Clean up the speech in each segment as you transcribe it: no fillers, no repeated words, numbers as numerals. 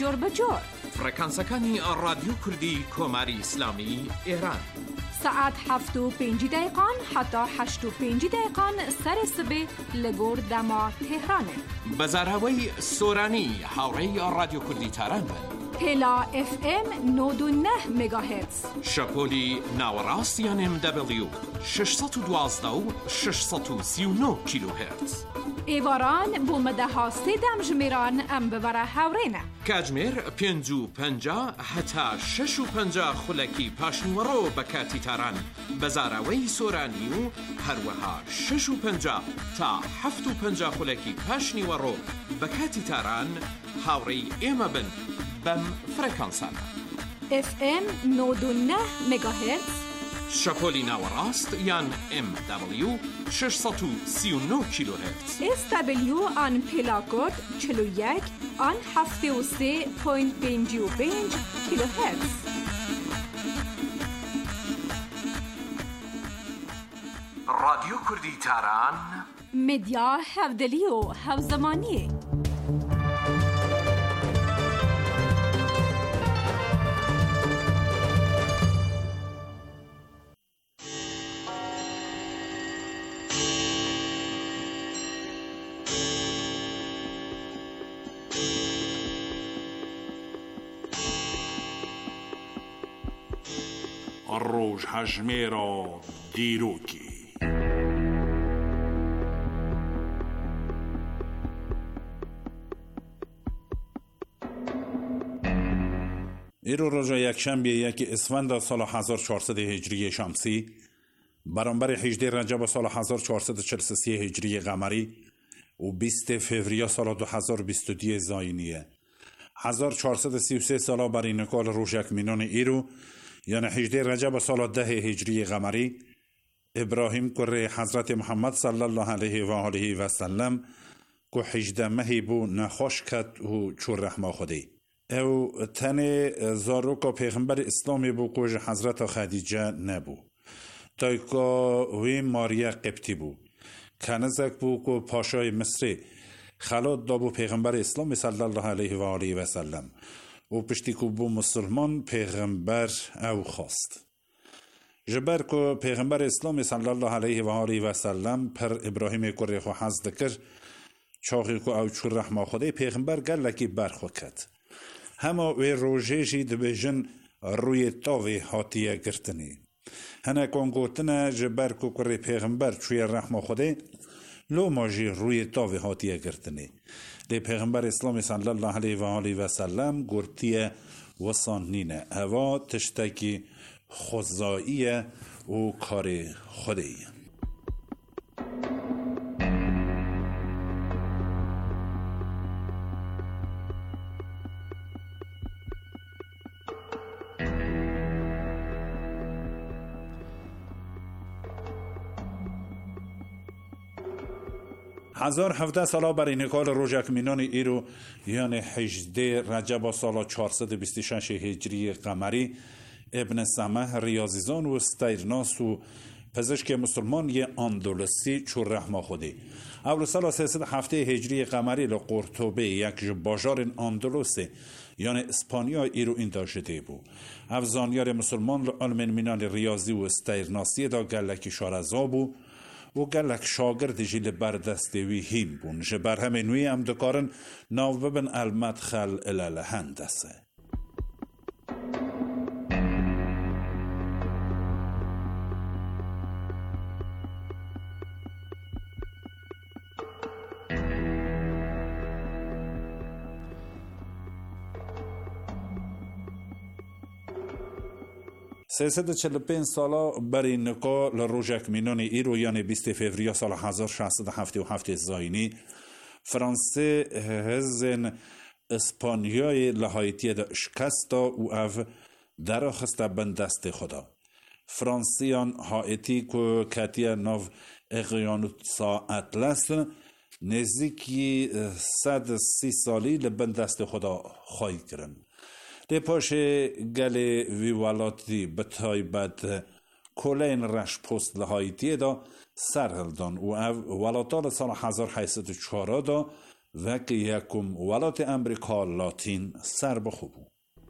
جور بجور. فرکانسەکانی رادیو کوردی کۆماری ئیسلامی ئێران. ساعت 7:05 حتا 8:05 سر سبه لگور دما تهرانه. بەزارهەوەی سۆرانی هاوڕێی رادیو کوردی تاران بن. پلا FM 99 مگاهرتز. شەپۆلی ناوەڕاستیان MW 612 و 639 کیلوهرتز. ایواران بو مدەها سێدەم ژمێران ئەم ببەرە هاوڕێنە. کاتژمێر 5:50 هەتا 6:50 خولەکی پاشنیوەڕۆ بە کاتی تاران. بەزاراوەی سۆرانی و هەروەها 6:50 تا 7:50 خولەکی پاشنیوەڕۆ بە کاتی تاران هاوڕێی ئێمە بن بەم فرەکانسانە. FM 99 مگاهرتز. شەپۆلی ناوەڕاست یان MW 639 کیلوهرتز. SW آن پلاکۆد 41 آن 73.55 کیلوهرتز. رادیو کوردی تاران مدیا هەودەلی و هەوزەمانی. ڕۆژ هەژمێرە دیرۆکی ایرو ڕۆژە یەکشەمبێ 1 ئەسفەندە ساڵە 1400 هجری شەمسی بەرامبەر 18 ڕەجەبە ساڵە 1443 هجری قەمەری و 20 فێڤریە ساڵە 2022 زاینیە 1433 ساڵە بەرینەکۆ لە ڕۆژێکمینۆنی ئیرو یعنی 18 رجب سال 10 هجری قمری ابراهیم کوڕی حضرت محمد صلی الله علیه و آله و سلم کو 18 مهی بو نخوش کد و چور رحمه خودی او تن زاروک پیغمبر اسلامی بو کوج حضرت خدیجه نبو تایکا وی ماریا قبطی بو کنزک بو کو پاشای مصری خلات دابو پیغمبر اسلامی صلی الله علیه و آله و سلم و پشتی که بو مسلمان پیغمبر او خواست جبر که پیغمبر اسلام صلی الله علیه و آله و سلم پر ابراهیم کوڕی خو حز دکر چاقی که او چور رحمه خوده پیغمبر گلکی برخو کد همه وی روژه دبیجن روی تاوی حاتیه گرتنی هنه کنگوتنه جبر که کوڕی پیغمبر چوی رحمه خوده لو ماجی روی تاوی حاتیه گرتنی لی پیغمبر اسلام صلی الله علیه و آله و سلم گرتیه وصانینه هوا تشتکی خزائیه و کار خودیه هزار 17 سالا برای نکال روژکمینان ایرو یعنی 18 رجب سال 426 هجری قمری ابن سمح ریاضیزان و استیرناس و پزشک مسلمان یه اندلسی چور رحمه خودی اول سال 307 هجری قمری لقرطبه یک باجار اندلسی یعنی اسپانیا ایرو این داشته بود افزانیار مسلمان لعلم مینان ریاضی و استیرناسی دا گلکی شارزا بود و گلک شاگرد جیل بردستی هین بون جبر همه نوی هم دکارن ناو ببن المدخل الالهندسه سیصد 45 سالا برای نکا لروژکمینان ایرو یعنی 20 فوریه سال 1677 زاینی فرانسه هزن اسپانیای لحایتی دا شکستا و او در خسته بندست خدا فرانسیان هایتی که کتیه ناو اقیانوسا اطلس نزدیکی 130 سالی لبندست خدا خواهی کرن ده پاشه گل ویوالاتی بتایبت کلین رش پست لحایتی دا سرهلدان و او ولاتال سال 1804 دا و که یکم ولایت امریکا لاتین سر بخوبو.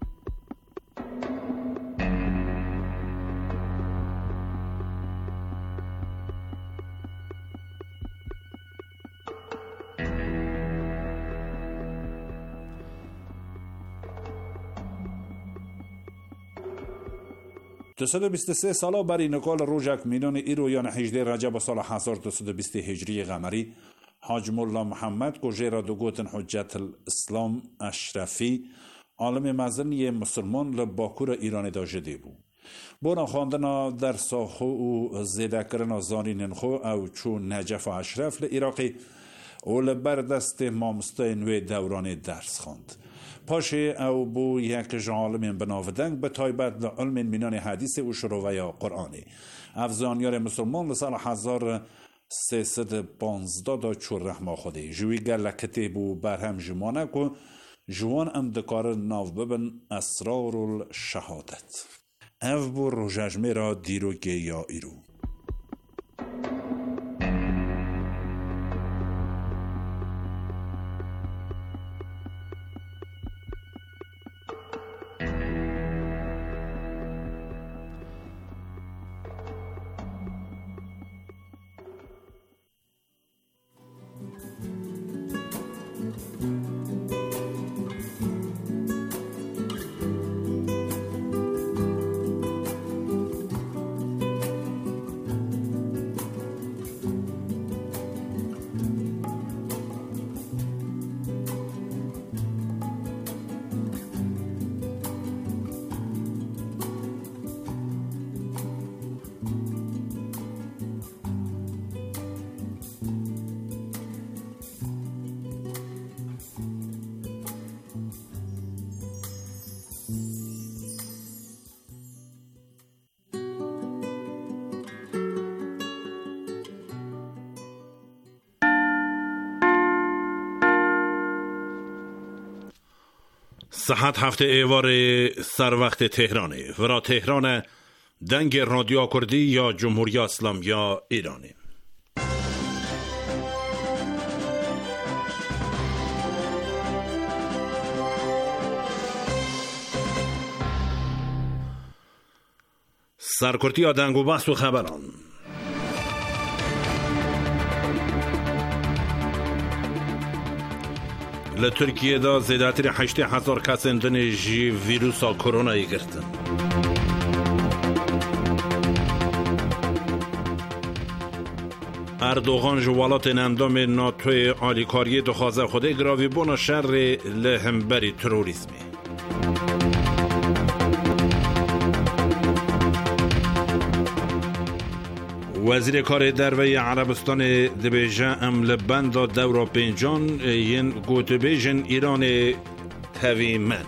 دوصد و 23 سالا برای نکال روژک میلان ایرو یا 18 رجب سال 1220 هجری قمری حاج مولا محمد گوژه را دو گوتن حجت الاسلام اشرفی عالم مزنی مسلمان لباکور ایران داجده بود. بونا خواندنا در ساخو و زیده کرنا زانین خو او چون نجف و اشرف لعراقی و لبردست مامستین و دوران درس خواند. پاشه او بو یک عالم بناودنگ به تایبت لعلم مینان حدیث و شروع یا قرآنی افزانیار مسلمان لسال 1315 دا چور رحمه خوده جوی گلکته بو برهم جمانه که جوان امدکار ناو ببن اسرار الشهادت او بو روژجمه را دیرو گه یا ایرو. صحت هفته ایوار سر وقت تهرانه ورا تهران دنگ رادیو کردی یا جمهوری اسلامی یا ایرانی. سرکرتی یا دنگ و بحث و خبران. لترکیه دا زیادتر 8,000 کس اندن جی ویروس کرونا گرفتن. اردوغان جوالات اندام ناتوی آلیکاری دخوازه خوده گراوی بونا شر لهمبری تروریسمی. وزیر کار دروی عربستان دبیجه ام لبند دورا پنجان ین گوتبیجن ایران تویمن.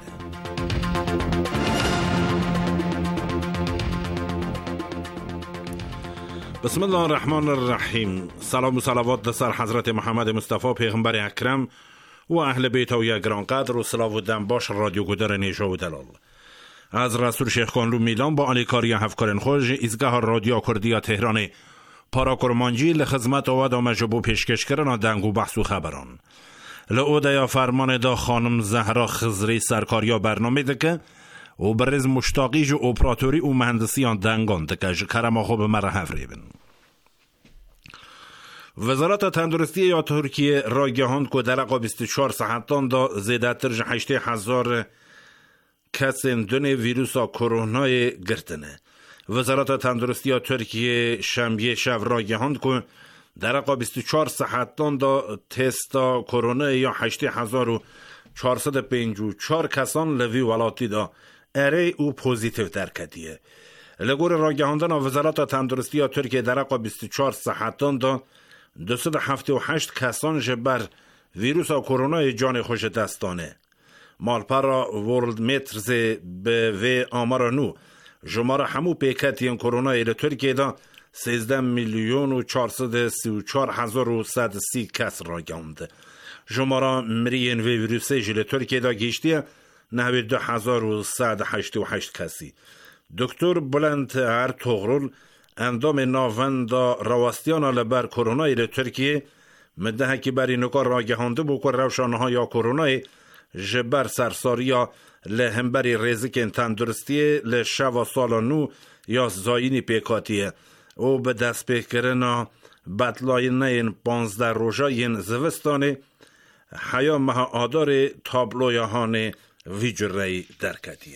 بسم الله الرحمن الرحیم. سلام و صلوات سر حضرت محمد مصطفی پیغمبر اکرم و اهل بیت و گرانقدر و صلاح و دنباش رادیو گودر نیشا و دلال. از رسول شیخ کانلو میلان با آلیکاری هفکارن خوش ایزگاه رادیو کردی تهران پارا کرمانجی لخدمت و دامه جبو پیشکش کردن دنگ و بحث و خبران. لعوده یا فرمان دا خانم زهرا خزری سرکاریا برنامه دکه و برز مشتاقی جو اپراتوری و مهندسیان دنگان دکه کرما خوب مره هفریبن. وزارت تندرستی یا ترکیه را گهاند که در 24 ساعتان دا زیادتر 8,000 کس دن ویروس کرونا گرفتنه. وزارت تندرستی ترکیه شنبه شب را گهاند که در 24 ساعتان دا تست کرونا یا 8,454 کسان لوی ولاتی دا اره او پوزیتیو در کدیه. لگور را گهاندن وزارت تندرستی ترکیه در 24 ساعتان دا 278 کسان جبر ویروس کرونا جان خوش دستانه. مالپارا ورلد مترز به و آمار نو جماره همو پیکتین کرونا ایل ترکیه دا 13,434,130 کس را گاند. جماره مرین و ویروسی جل ترکیه دا گیشتیه 92,188 کسی. دکتر بلند ارتغرل اندام ناوند رواستیان لبر کرونا ایل ترکیه مده که بری نکار را گهانده بو که روشانها یا کرونای جبر سرساریا لهمبری ریزک تندرستی لشوا سال نو یا زاینی پیکاتیه او به دست پیکرنا بطلاینه 15 روژاین زوستانه حیا مها آدار تابلویهان ویجرهی درکتیه.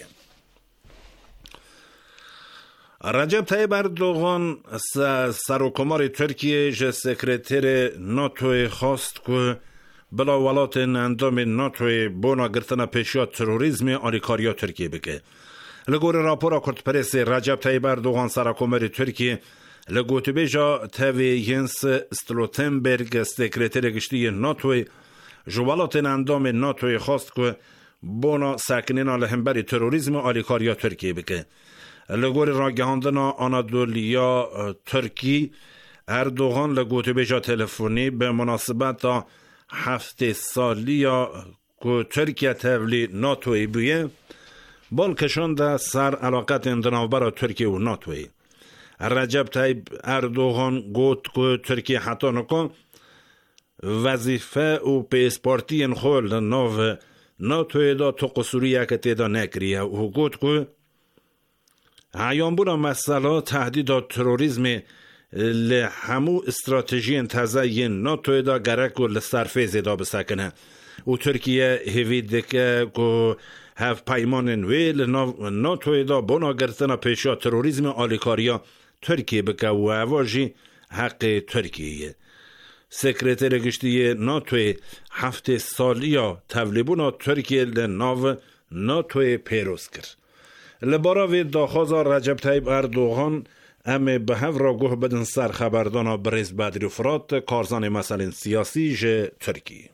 رجب طیب اردوغان سروکمار ترکیه جه سکرتر ناتو خواست که بلا ولات اندام ناتو بونا گرتنا پیشیا تروریزم آلیکاریا ترکیه بکه. لگور راپورا کرد پرس رجب طیب اردوغان سروکمار ترکیه لگوت بیجا تاوی ینس استلوتنبرگ سکرتر گشتی ناتو جوالات اندام ناتو خواست که بونا ساکنین لهمبری تروریزم آلیکاریا ترکیه بکه. لگور راگهاندنا آنادولیا ترکی اردوغان لگوت بیجا تلفونی به مناسبت 7 سالیا که ترکیه تولی ناتوی بویه بالکشان ده سر علاقت اندنابرا ترکیه و ناتوی. رجب طیب اردوغان گوت که ترکیه حتی نکن وظیفه و پیسپارتی خول ناو ناتوی دا تو قصوری اکتی دا نکریه و گوت که عیان بونا مسئله تهدید تروریزم لحمو استراتژی تازه ناتوی دا گرک و لسرفیز دا بسکنه و ترکیه هوید که هف پیمان ویل ناتوی دا بنا گرتنا پیشا تروریزم آلیکاریا ترکیه بکه و اواجی حق ترکیه. سکرتر گشتی ناتوی 7 سالیا تولیبونا ترکیه لناو ناتوی پیروز کرد. لباراوی داخوزا رجب طیب اردوغان امه به هف را گوه بدن سر خبردانا بریز بدری فرات کارزان مسئله سیاسی جه ترکیه.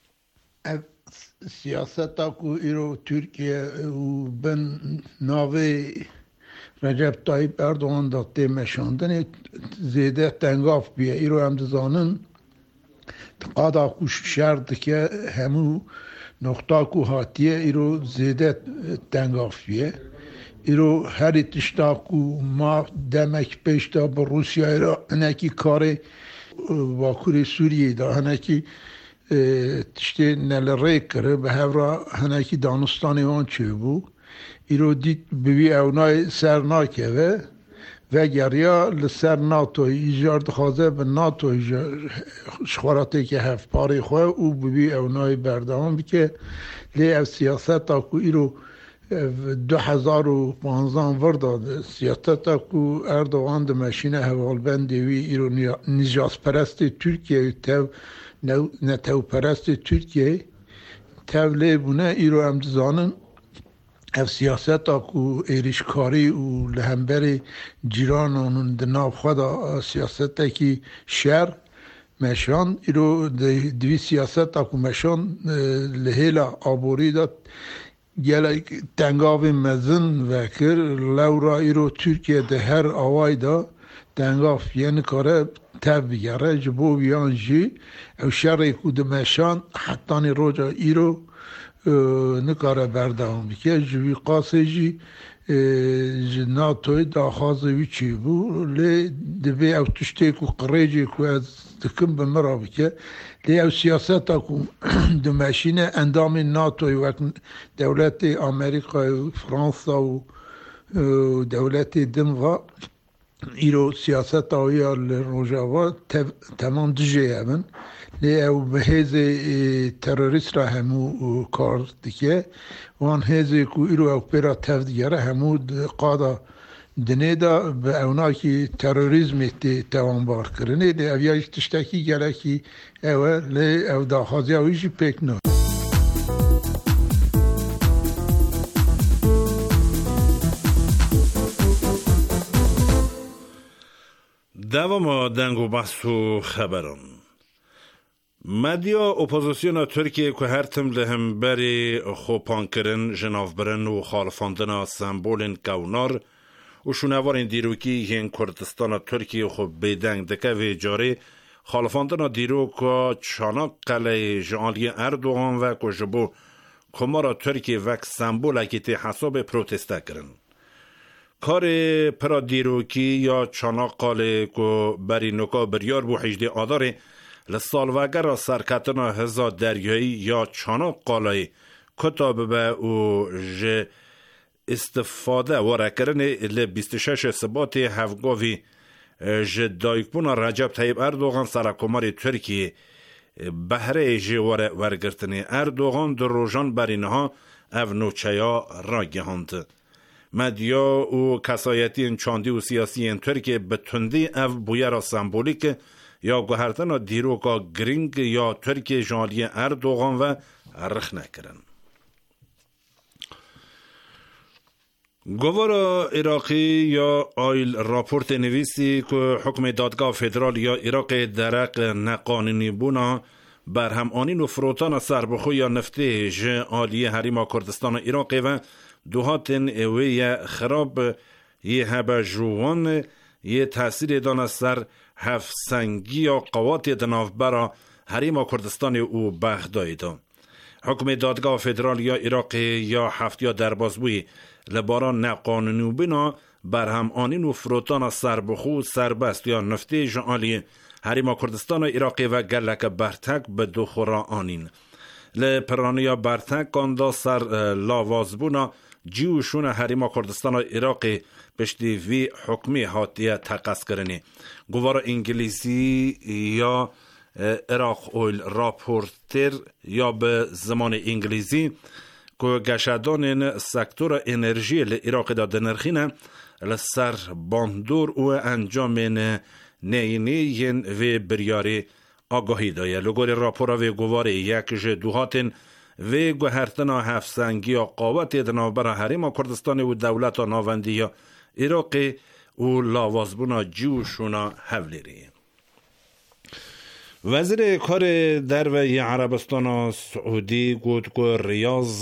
سیاستا کو ایرو ترکیه و بن ناوی رجب طیب اردوغان داته مشاندن زیده تنگاف بیه ایرو هم دزانن قادا کوش شرد که همو نقطه کو هاتیه ایرو زیده تنگاف بیه ایرو هر تشتاکو ما دمک پیشتا با روسیه ایرو هنکی کار واکوری سوریه دا هنکی تشتی نلره کره به هفرا هنکی دانستانی وان چه بو ایرو دید بوی اونای سر ناکه و گریا لسر ناتو ایجارد خوازه به ناتو شخوراتی که هفت پاری خواه او بوی اونای بردام بکه لی او سیاست اکو ایرو 2015 ورداد سیاست اکو اردوغان ده مشینه حوالبندی وی ایرو نجاس پرست ترکیه نتو پرست ترکیه تو لی بونه ایرو هم دزانن اف سیاست اکو ایریشکاری و لهمبری جیرانون دناب خدا سیاست اکی شر مشان ایرو دوی سیاست اکو مشان لحیل آبوری داد گل تنگاو مزن وکر لورا ایرو ترکیه ده هر آوای دا تنگاف یعنی کاره تب بگره جبو بیان جی او شر اکو دمشان حتانی روژا ایرو نکاره بردام بکه جوی قاسه جی ناتوی داخوازه وی چی بو لی دبی او تشتی کو قریجی کو از دکم بمرا بکه لی او سیاست اکو دمشین اندام ناتوی و دولت امریکا و فرانسا و دولت دنوا ایرو سیاست آویا لروجاوا تمام دجه همن لی او به هیز تروریست را همو کار دیگه وان هیز کو ایرو او پیرا تفدیگره همو قادا دنه دا به اونا که تروریزم توانبار کرنه لی او یایش تشتکی گره که او لی او دا خازی اویشی پیک نو دوام دنگو بحثو خبران مدیا اپوزیسیون ترکیه که هر تم لهم بری خوپان کرن جناف برن و خالفاندن سمبولین کونار و شونوارین دیروکی هین کردستان ترکیه خوب بیدنگ دکه و جاری خالفاندن دیروکا چاناق قلعه جانلی اردوغان و کجبو کمارا ترکیه وک سمبول اکیتی حساب پروتسته کرن کار پرا دیروکی یا چاناق قاله که بری نکا بریار بو 18 آداره لسالوگر سرکتنا هزا دریایی یا چاناق قالای کتاب به او استفاده ورکرن ل 26 سبات هفگاوی دایکبون رجب طیب اردوغان سرکمار ترکیه بهره جوار ورگرتنی اردوغان در روژان برینها او نوچیا را گهاند. مدیا و کسایتی چاندی و سیاسی ترکیه به تندی او بویه را سمبولیک یا گوهرتن دیروگا گرینگ یا ترکیه جالی اردوغان و رخ نکرن. گوار عراقی یا آیل راپورت نویسی که حکم دادگاه فدرال یا عراق درق نقانونی بونا بر هم آنین و فروتان سربخو یا نفته عالیه حریم کردستان عراق و دوهاتن اوی خراب یه هبه جوان یه تأثیر دان سر هفسنگی یا قوات دنافبرا حریم کردستان او بغداد. حکم دادگاه فدرال یا عراق یا هفت یا دربازبوی لبارا نقانونی بنا بر هم آنین و فروتان سربخو سربست یا نفته جعالی حریم کردستان عراقی و گلک برتک به دو خورا آنین لپرانیا برتک کاندا سر لاوازبونا جیوشون حریم کردستان عراقی پشتی وی حکمی حاتیه تقص کرنی. گوار انگلیسی یا عراق اویل راپورتر یا به زمان انگلیسی که گشدان سکتور انرژی لعراق داده نرخینه لسر باندور و انجام نینی و بریاری آگاهی دایه. لگوری راپورا و گوار یک دوهاتن و گوهرتنا هفسنگی یا قوات دنابر حریم کردستان و دولت ناوندی یا عراقی و لاوازبونا جوشونا حولیری. وزیر کار در و عربستان سعودی گفت که ریاض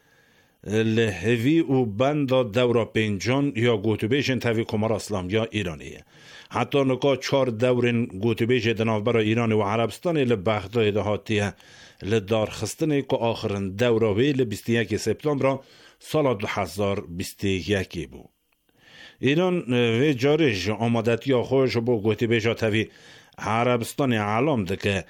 لهوی و بند دورا پنجان یا گوتوبیشن تاوی کمار اسلام یا ایرانیه. حتی نکا 4 دورن گوتوبیش دنافبر ایران و عربستان لبغداد دهاتیه لدار خستنه که آخرین دوراوی ل 21 سپتامبر سال 2021 بود. ایران و جارج آمادتی خوش با گوتوبیش تاوی عربستان علام ده که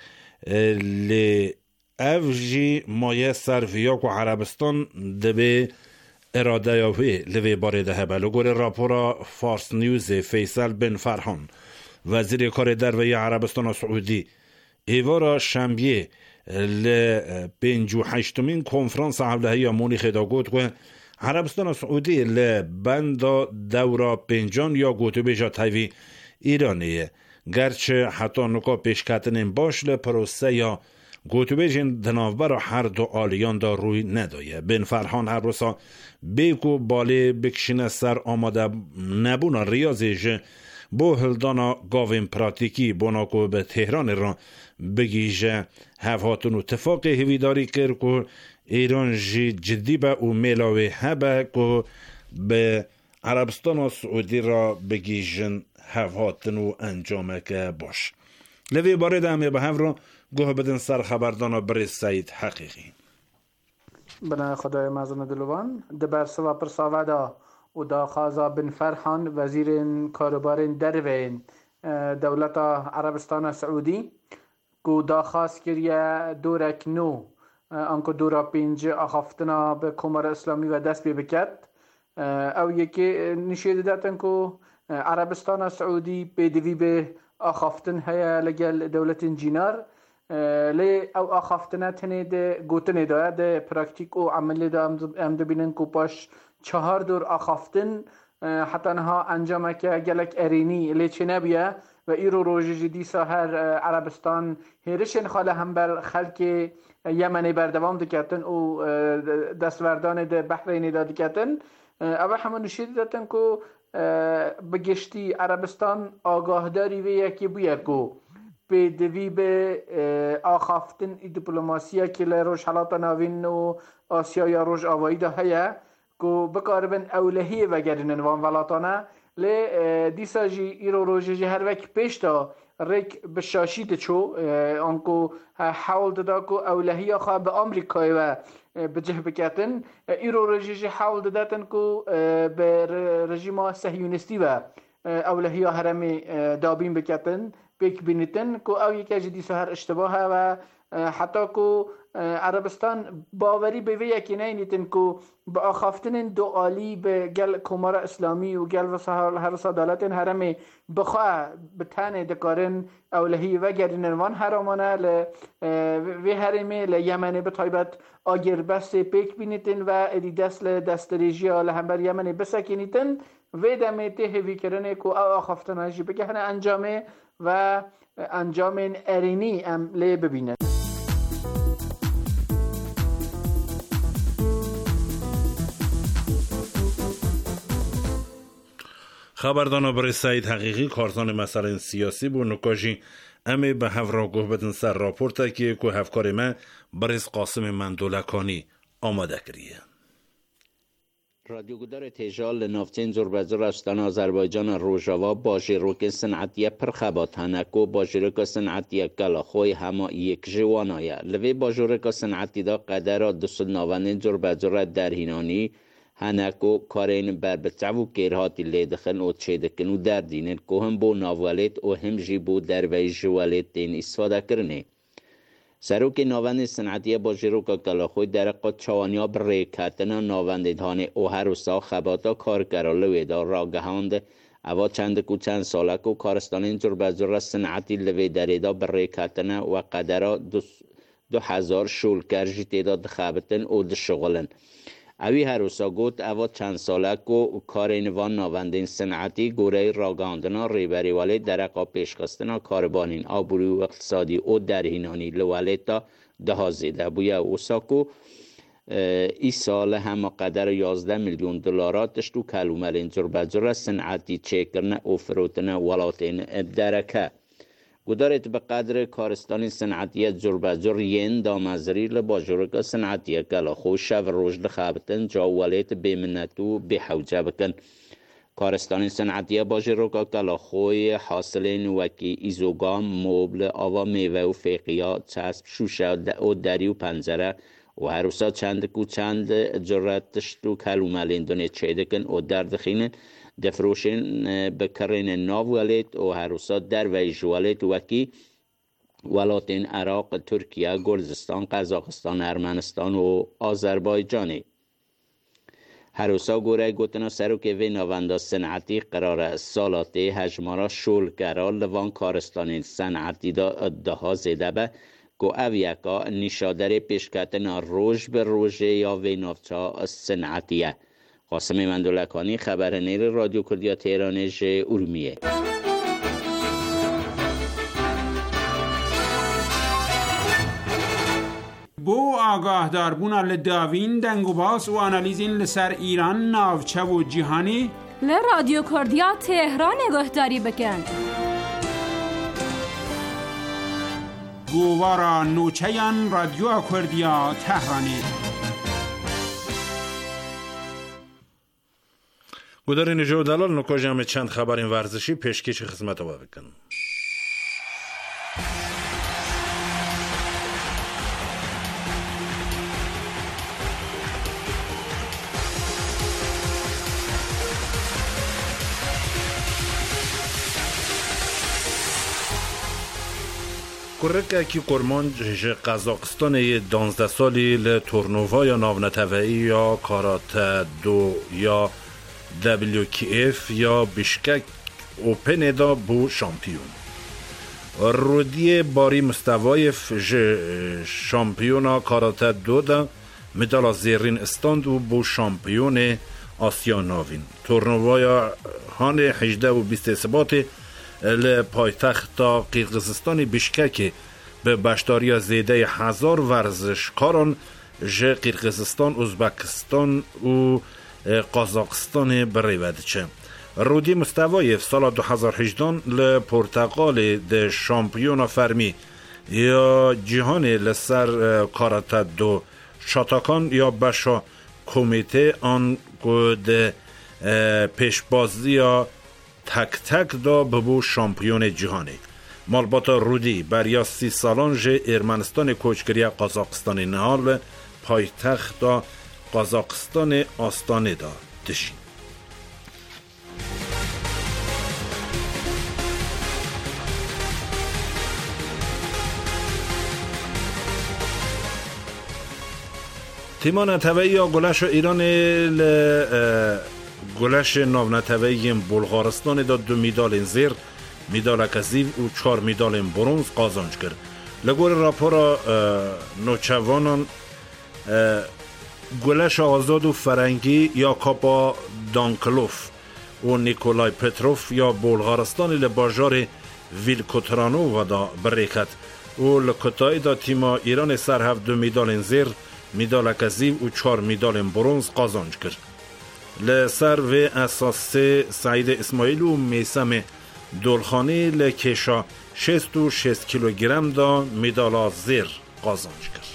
لی افجی مایه سرفیا که عربستان ده به اراده یاوی لوی باره ده بلو گوری راپورا فارس نیوز فیصل بن فرحان وزیر کار در وی عربستان سعودی ایوارا شنبیه ل 58مین کنفرانس حوله مونیخ دا گفت که عربستان سعودی ل بند دورا پنجان یا گوتوبیجا تایوی ایرانیه گرچه حتی نکا پیشکتنین باش لپروسه یا گوتوبیجین دنافبر هر دو آلیان دا روی ندایه. بن فرحان هر روزا بیکو بالی بکشین سر آماده نبونا ریاضیج بو هلدانا گاوین پراتیکی بوناکو به تهران را بگیجه هفاتون اتفاق هویداری کرد که ایران جی جدی به او میلاوی هبه که به عربستان و سعودی را بگیجن هفاتن و انجامه که باش. لوی باره دهمه به هم را گوه بدن سر خبردان و بر سعید حقیقی. بنا خدای مازن دلوان دبر سوا پر سوادا و دا خازا بن فرحان وزیر کاروبار دروین دولت عربستان سعودی کو دا خاص کریه دورک نو انکو دورا پینج آخافتنا به کمر اسلامی و دست بکرد او یکی نشیده داتن کو عربستان سعودی بدوی به آخافتن هیا لگل دولت جینار لی او آخافتنه تنه ده گوتنه ده پراکتیک و عملی ده ام بینن کو پاش 4 دور آخافتن حتی نها انجامه که گلک ارینی لی چه نبیه و ایرو روژ جدی ساهر عربستان هیرشن خاله هم بر خلک یمنی بردوام دکتن و دستوردان ده بحرینی ده دکتن او همه نشید داتن که بگشتی عربستان آگاهداری و یکی بوید که به دوی به آخافتن دیپلماسیه که لروش حالات ناوین و آسیا یا روش آوایی ده هیا که بکاربن اولهی و گرنن وان ولاتانه لی دیسا جی ایرو روژه جی هر وک پیشتا ریک بشاشید چو آنکو حول دادا که اولهی خواه به امریکای و بجه بکتن ایرو روژه جی حول دادتن که به رژیم صهیونیستی و اولهی هرمی دابین بکتن بک بینیتن که او یکی جدی سهر اشتباهه و حتی که عربستان باوری به وی یکی نیتن که با آخافتن دو عالی به گل کمار اسلامی و گل و هر صدالت حرم بخواه بتانه دکارن اولهی و گرین وان حرامانه وی حرمه لیمنه به طایبت آگر بس پیک بینیتن و ادی دست دستریجی لهمبر یمنه بسکنیتن و دمه تهوی کرنه که او آخافتن هاشی بگهنه انجامه و انجام ارینی ام لی ببینه. خبردان برای سعید حقیقی کارزان مسئله سیاسی بو نکاجی امی به هفرا گوه بدن سر راپورتا که هفکار من بریز قاسم مندولکانی آماده کریه. رادیوگودار تیجال نافتین زربزر استان آذربایجان روژاوا باجیروک صنعتی پرخبات هنکو باجیروک صنعتی کلاخوی هما یک جوانایه لوی باجیروک صنعتی دا قدر دست نوانین زربزر در هینانی هنکو کارین بر بتعو کیرهاتی لیدخن و چیدکن و در دینن که هم بو ناوالید و هم جی بو در وی جوالید دین استفاده کرنه. سروک ناوند صنعتی باجیروک کلاخوی در قد چوانیا بریکتنا ناوندیدهان او هر روسا خباتا کارگرالوی دا راگهاند اوا چند سالک و کارستانین زربزر صنعتی لوی دریدا بریکتنا و قدر 2000 شولکر جی تعداد خبتن او دشغلن. اوی هر روسا گوت اوا چند سالک و کارین وان ناوندین صنعتی گوره راگاندنا ریبری ولی درقا پیشکستنا کاربانین آبروی و اقتصادی او در هینانی لولی تا ده زیده بویا اوساکو ای سال هم قدر 11 میلیون دلارات تشتو کلوملین زربزر صنعتی چکرن او فروتن ولاتین درکه گدارت به قدر کارستانی صنعتی زربزر ین دامزری لباجرگا صنعتی کلاخو شو روش دخابتن جاولیت بیمنتو بحوجه بکن کارستانی صنعتی باجرگا کلاخوی حاصلین وکی ایزوگام موبل آوا میوه و فیقیا چسب شوشه و دری و پنجره و هر روزا چند جرات تشتو کلوملین دونه چیدکن و دردخینن دفروشن بکرین ناولیت و هر روزا در ویجوالیت وکی ولاتین عراق، ترکیه، گرجستان، قزاقستان، ارمنستان و آذربایجانی. هر روزا گوره گوتنا سرو که وی نواندا صنعتی قرار سالاتی هجمارا شولگرا لوان کارستانی صنعتی ده زیده به گو اویکا نشادر پیشکتنا روش به روژه یا وی نافچا صنعتیه. قاسم مندولکانی خبرنگار رادیو کردیا تهرانج ارومیه. بو آگاه داربون لداوین دنگو باس و آنالیزین لسر ایران ناوچه و جهانی لرادیو کردیا تهران نگهداری بکن گوارا نوچهان رادیو کردیا تهرانی گودار نجو دلال نکاجم چند خبر این ورزشی پیشکش خدمت رو بکن. کرک کی کرمانج قزاقستان 12 سالی ل تورنووا یا ناونتوایی یا کارات دو یا WKF یا بیشکک اوپن دا بو شامپیون رودی باری مستوایف شامپیونا کارات دو دا مدال زیرین استاند و بو شامپیون آسیا ناوین تورنوای هان 18 و 20 سبات لپایتخت قرقیزستان بیشکک به بشداری زیده 1000 ورزشکاران ژ قرقیزستان، ازبکستان و قزاقستان بریودچه رودی مستوایف سال 2018 لپرتغال ده شامپیون فرمی یا جهان لسر کارات دو شاتاکان یا بشا کمیته آن گود پیشبازی یا تک تک دا ببو شامپیون جهانی مالبات رودی بریا 30 سالان ژ ارمنستان کوچگری قزاقستان نهال پایتخت دا قزاقستان آستانه دا دشین تیما نتوی یا گلش ایران گلش ناو نتوی بلغارستان دا 2 میدال زیر، میدال کزیو و 4 میدال برونز قازانج کرد. لگور راپورا نوچوانان گلش آزاد و فرنگی یا کاپا دانکلوف و نیکولای پتروف یا بلغارستان لباجار ویلکوترانو و دا بریکت و لکتای دا تیما ایران سر 7 میدال زیر، میدال کزیو و 4 میدال برونز قازانج کرد. لسر و اساس سعید اسماعیل و میسم دولخانی لکشا 66 کیلوگرم دا میدال زیر قازانج کرد.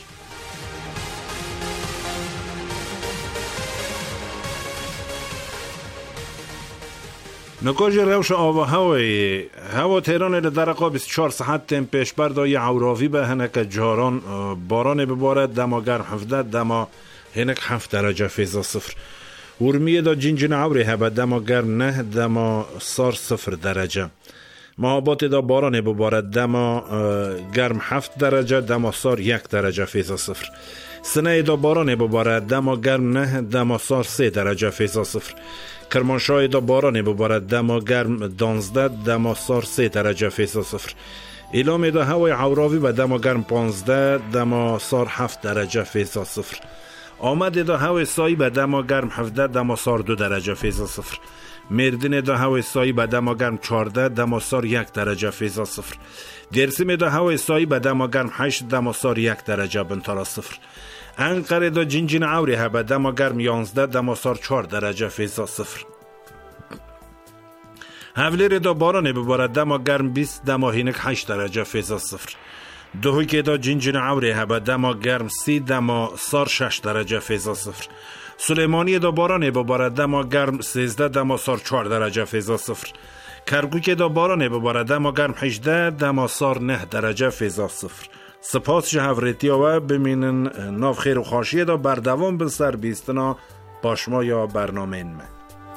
نکاج روش آوا هوا تهران لدرقا 24 ساعت تیم پیش بردای عوراوی به هنک جاران باران ببارد دما گرم 17 دما هنک 7 درجه فیضا 0 ورمیه دا جنجن عوری هبه دما گرم 9 دما سار 0 درجه محابات دا باران ببارد دما گرم 7 درجه دما سار 1 درجه فیضا 0 سنه دا باران ببارد دما گرم 9 دما سار 3 درجه فیضا 0 کرمانشاه دا باران ببارد دما گرم 12 دما سار 3 درجه فیضا 0 ایلام دا هوای عوراوی به دما گرم 15 دما سار 7 درجه فیضا 0 آمد دا هوای سایی به دما گرم 17 دما سار 2 درجه فیضا 0 مردین دا هوای سایی به دما گرم 14 دما سار 1 درجه فیضا 0 درسیم دا هوای سایی به دما گرم 8 دما سار 1 درجه بنتارا 0 انقره دا جنجین عوری هبه دما گرم 11 دما سار 4 درجه فیضا 0 حولیر دا باران ببارد دما گرم 20 دما هینک 8 درجه فیضا 0 دوهی که دا جنجین عوری هبه دما گرم 30 دما سار 6 درجه فیضا 0 سلیمانی دا باران ببارد دما گرم 13 دما سار 4 درجه فیضا 0 کرگوی که دا باران ببارد دما گرم 18 دما سار 9 درجه فیضا 0 سپاس جهوریتی و بمینن ناف خیر و خاشیه دا بردوام بسر بیستنا باشما یا برنامه این من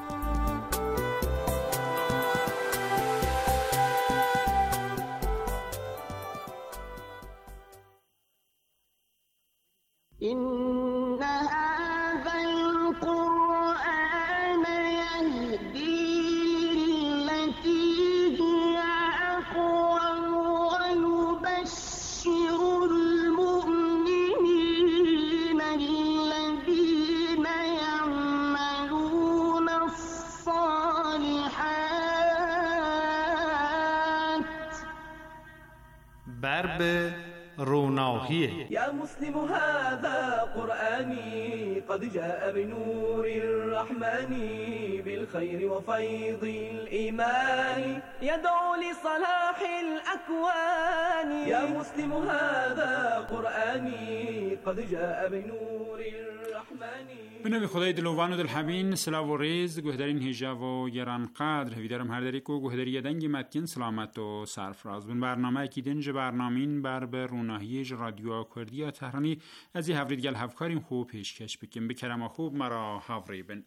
برب روناهیه يا مسلم هذا قرآني قد جاء بنور الرحمن بالخير وفيض الإيمان يدعو لصلاح الأكوان يا مسلم هذا قرآني قد جاء بنور الرحمن. به نام خدای دلوان و دلحبین سلاو و ریز گهدارین هیجا و گران قدر هویدارم هر داری که گهداری دنگ متکن سلامت و سرفراز بن برنامه کی دنج برنامین بر به روناهی رادیو کردی تهرانی از این هفرید گل هفکاریم خوب پیشکش بکن بکرم خوب مرا هفری بن.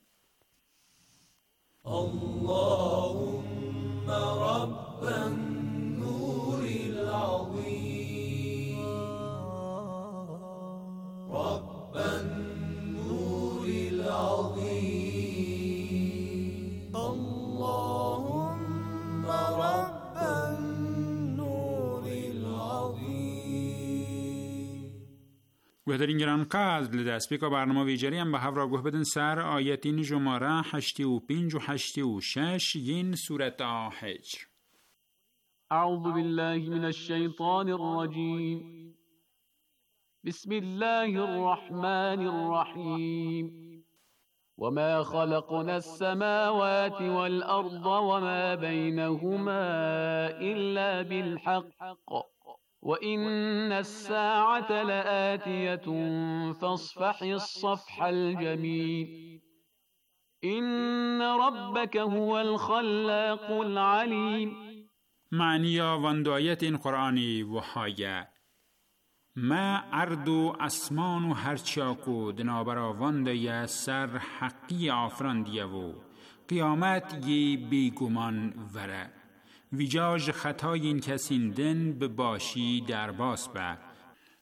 اللهم رب النور العظيم رب النور العظيم اللهم رب النور العظيم. گهدارین گران قدر لدست بکا برنامه ویجری هم به هفرا گوه بدن سر آیتین جماره 85 و 86 ین سورت حجر. اعوذ بالله من الشیطان الرجیم بسم الله الرحمن الرحیم وما خلقنا السماوات والأرض وما بينهما إلا بالحق وإن الساعة لآتية فاصفح الصفح الجميل إن ربك هو الخلاق العليم. معنی واندایت این قرآنی وحایه ما عرض و اسمان و هرچاکو دنابرا واندایه سر حقی آفراندیه و قیامت یه بیگمان وره ویجاج خطای این کسین دن به باشی در باس به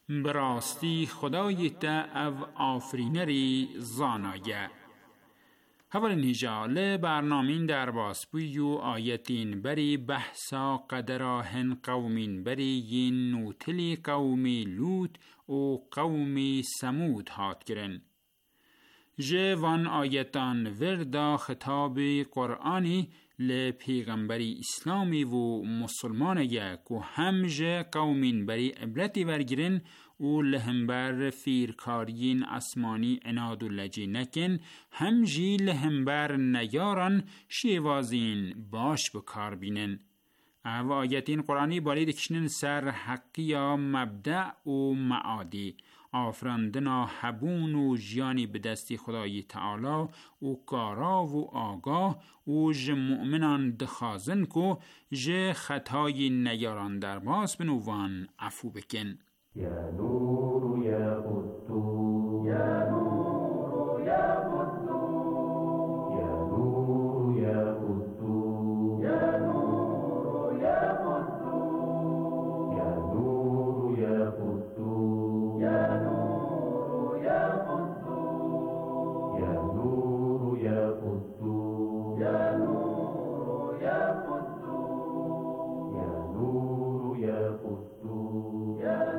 براستی خدای تا او آفرینری زانایه. هولین هجاله برنامین در باسپوی و آیتین بری بحثا قدراهن قومین بری ین نوتلی قومی لوط و قومی سمود هات کرن. جوان آیتان وردا خطاب قرآنی لپیغمبری اسلامی و مسلمان یک و همجه قومین بری عبرتی ورگرن و لهمبر فیرکارین اسمانی اناد و لجی نکن همجی لهمبر نیارن شیوازین باش بکار بینن. او آیتین قرآنی بالی دکشنن سر حقی مبدع و معادی آفراندنا حبون و جیانی به دستی خدای تعالی و کارا و آگاه و مؤمنان دخازن کو جه خطای نیاران در باس بنوان عفو بکن. یا نور یا قدو یا نور یا قدو یا نور یا قدو یا نور یا قدو یا نور یا قدو یا نور یا قدو یا نور یا قدو یا نور یا قدو یا نور یا قدو یا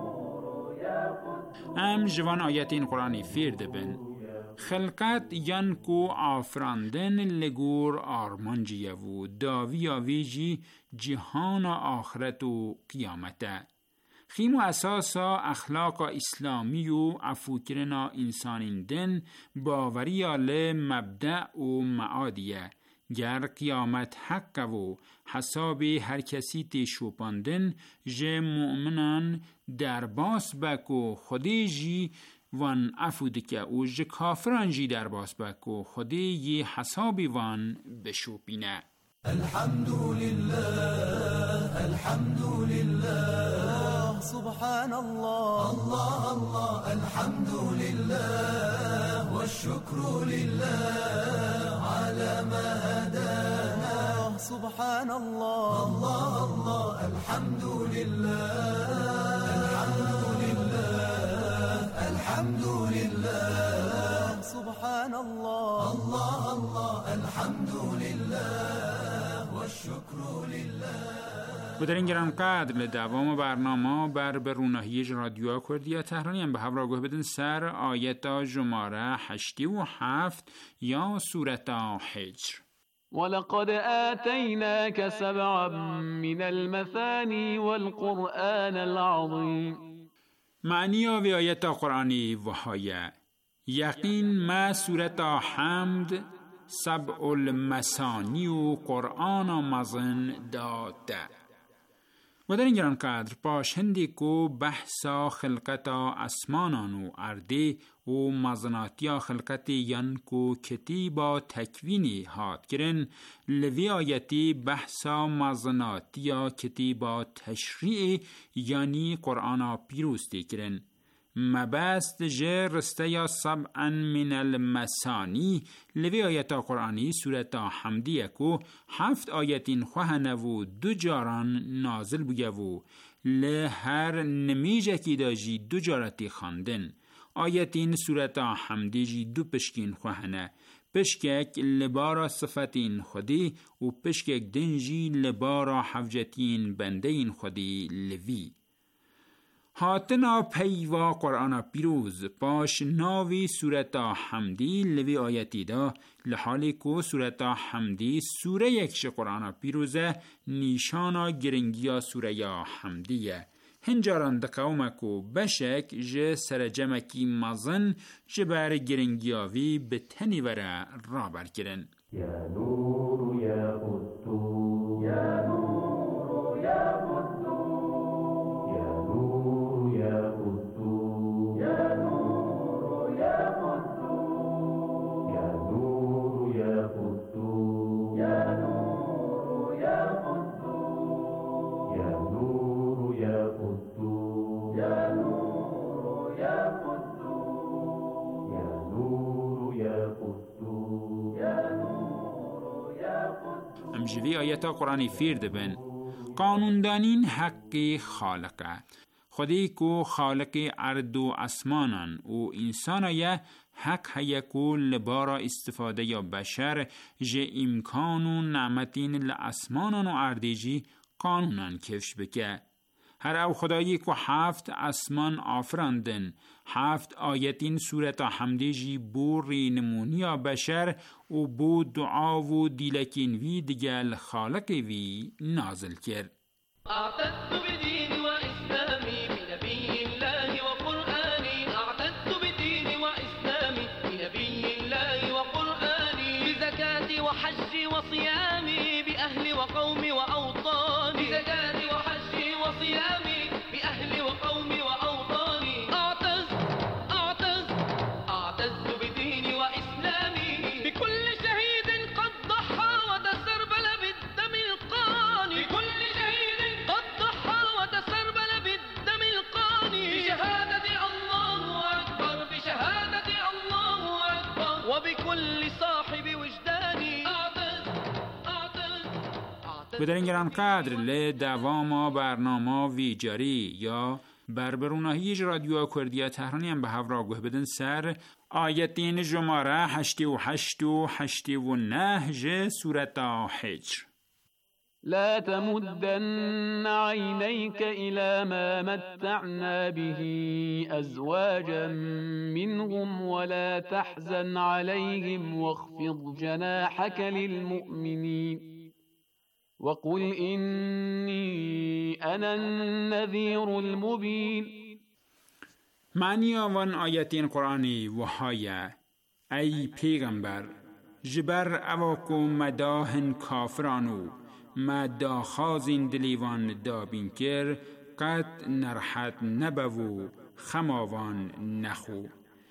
ام جوان آیتین قرآنی فیرده بن خلقت یان کو آفراندن لگور آرمانجیه و داوی آویجی جهان آخرت و قیامته خیم و اساسا اخلاق اسلامی و عفوکرنا انسانین دن باوری آل مبدع و معادیه گر قیامت حق و حساب هر کسی تی شوپاندن جه مؤمنان در باس بکو خودی جی وان عفودکه و جه کافران جی در باس بکو خودی یه حسابی وان بشوپینه. الحمد لله الحمد لله سبحان الله الله الله الحمد لله والشكر لله على ما هدانا سبحان الله الله الله الحمد لله الحمد لله الحمد لله سبحان الله الله الله الحمد لله والشكر لله. و در این گرانقدر لدوام برنامه بر بروناهیج رادیو کردیا تهرانی هم به همراه گوه بدن سر آیتا جماره 87 یا سورت حجر. ولقد آتيناك 7 من المثاني والقرآن العظيم. معنی و آیت قرآنی وحایه یقین ما سورت حمد 7 المثانی و قرآن مزن داده. و در این گرانقدر پاش هندی کو بحثا خلقتا اسمانان و اردی و مزناتیا خلقت ین کو کتیبا تکوینی هات کرن لوی آیتی بحثا مزناتیا کتیبا تشریع یعنی قرآن پیروستی کرن. مبست جه رسته یا 7 من المثانی لوی آیت قرآنی سورت حمدیه کو 7 آیتین خوهنه و 2 جاران نازل بویه و لهر نمیجه کی داجی 2 جارتی خاندن. آیتین سورت حمدی جی 2 پشکین خوهنه پشکک لبارا صفتین خودی و پشکک دنجی لبارا حفجتین بندین خودی لوی. هاتنا پیوا قرآن پیروز پاش ناوی سورت حمدی لوی آیتی دا لحالی کو سورت حمدی سوره یکش قرآن پیروزه نیشانا گرنگیا سوره حمدیه. هنجاران ده قومکو بشک جه سرجمکی مزن جبر گرنگیاوی به تنی وره رابر کرن. یا نور یا قدو یا نور یا قدو یا نور یا قدو یا نور یا قدو یا نور یا قدو یا نور یا قدو یا نور یا قدو یا نور یا قدو یا نور یا قدو یا نور یا قدو. امجوی آیتا قرآنی فیر دبن قانوندانین حقی خالقه. خودی کو خالق ارد و اسمانان و انسانای حق هیکو لبارا استفاده یا بشر جه امکان و نعمتین لاسمانان و اردیجی قانونان کفش بکه. هر او خدایی که 7 اسمان آفراندن، 7 آیتین صورت حمدیجی بوری نمونیا بشر و بو دعا و دیلکین وی دیگل خالق وی نازل کرد. اعتدت بدین و اسلامی بنبی الله و قرآنی، اعتدت بدین و اسلامی بنبی الله و قرآنی، بزکاتی و حجی و صیامی بأهل و قومی و اوطانی، بزکاتی و حجی و صیامی بأهل و قومی و اوطانی، اعتدت بدین و اسلامی بكل شهید قد ضحى وتسربل بالدم القاني، بكل شهيد قد ضحى وتسربل بالدم القاني، بشهادة الله أكبر، بشهادة الله أكبر، وبكل صاحب وجداني بدرین گرانقدر لدوام برنامه ویجاری یا بربروناهی رادیو کردی تهرانی هم به هفرا گوه بدن سر آیتین جماره 88 و 89 سورت حجر. لا تمدن عينيك إلى ما متعنا به أزواجا منهم ولا تحزن عليهم واخفض جناحك للمؤمنين وقل إني أنا النذير المبين. معنی آن آیتین قرآنی وحایه ای پیغمبر جبر اواکو مداهن کافرانو مداخازین دلیوان دابین کر قد نرحت نبوو خماوان نخو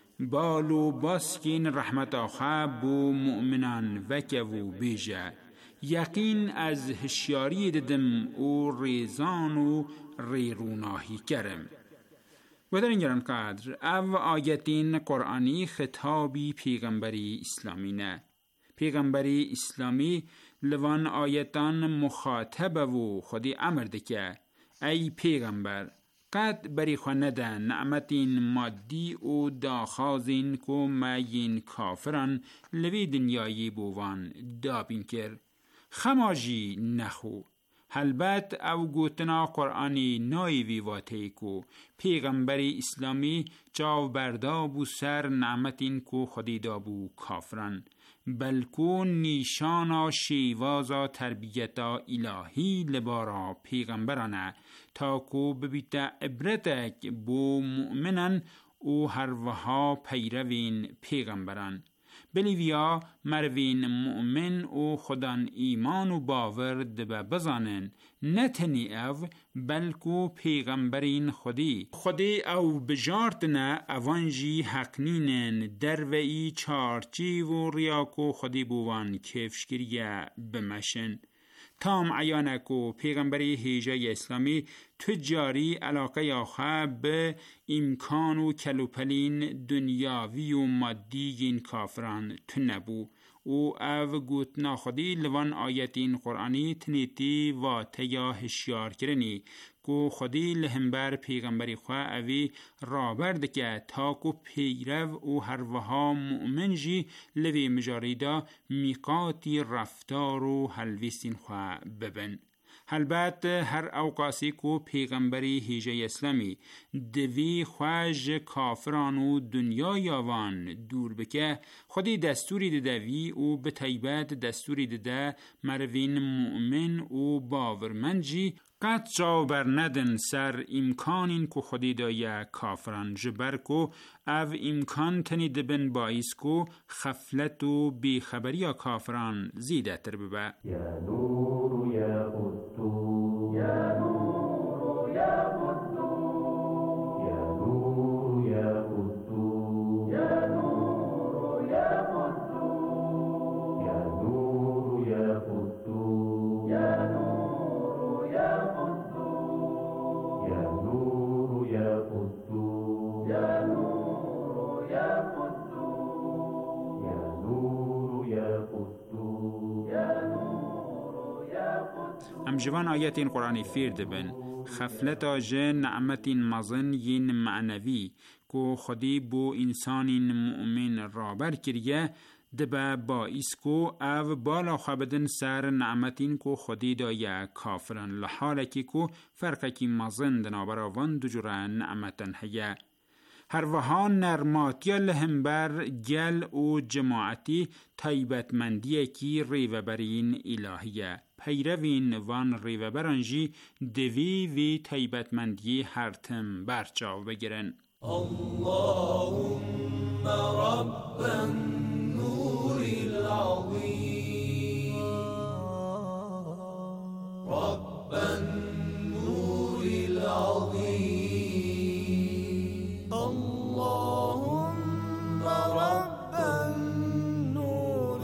بالو باسکین رحمت آخه بو مؤمنان وکوو بیجه یقین از هشیاری ددم و ریزان و ریروناهی کرم. و در این گرانقدر او آیتین قرآنی خطابی پیغمبری اسلامی نه. پیغمبری اسلامی لوان آیتان مخاطب و خودی امر دکه ای پیغمبر قد بری خونده نعمتین مادی و داخازین که ماین کافران لوی دنیایی بوان دابین کر خماجی نخو. هلبت او گوتنا قرآنی نایوی واتی کو پیغمبری اسلامی چاو بردا بو سر نعمتین کو خودی دابو کافران بلکو نیشانا شیوازا تربیتا الهی لبارا پیغمبرانه تا کو ببیتا عبرتک بو مؤمنن او هر وها پیروین پیغمبران بلیویا مروین مؤمن و خدان ایمان و باور دبه بزانن نتنی او بلکو پیغمبرین خودی او بجارتنا اوانجی حقنینن دروئی چارچی و ریاکو خودی بوان کفشگریه بمشن تام عیانکو پیغمبری هیجای اسلامی تجاری علاقه آخه به امکان و کلوپلین دنیاوی و مادی این کافران تنبو او گوتنا خودی لوان آیتین قرآنی تنیتی و تیا هشیار کرنی کو خودی لهمبر پیغمبری خواه اوی رابرد که تاکو پیرو و هر وها مؤمن جی لوی مجاریدا میقاتی رفتار و حلویستین خواه ببن. البته هر اوقاسی کو پیغمبری هیجه اسلامی دوی خواج کافران و دنیا یاوان دور بکه خودی دستوری دوی و به طیبت دستوری ده مروین مؤمن و باورمنجی قد جاو بر ندن سر امکانین کو خودی دایه کافران جبر کو او امکان تنی دبن باعث کو خفلت و بیخبری کافران زیده تر ببه. یا نور یا قدو یا نور یا قدو یا نور یا قدو یا نور یا قدو یا نور یا قدو یا نور یا قدو یا نور یا قدو یا نور یا قدو یا نور یا قدو یا نور. ام جوان آیت این قرآنی فیر دبن خفلت آجه نعمت مزن ین معنوی کو خودی بو انسان مؤمن رابر کریه دبا باعث کو او بالا خبدن سر نعمتین کو خودی دایه کافرن لحالکی کو فرقکی مزن دنابراوان دو جوره نعمتن هیه. هر وهان نرماتی لهمبر گل او جماعتی تایبتمندی کی ریوبرین الهیه. پیروین وان ریوبرانجی دوی وی تایبتمندی هر تم برچاو بگیرن. اللهم رب النور العظيم رب النور العظيم اللهم رب النور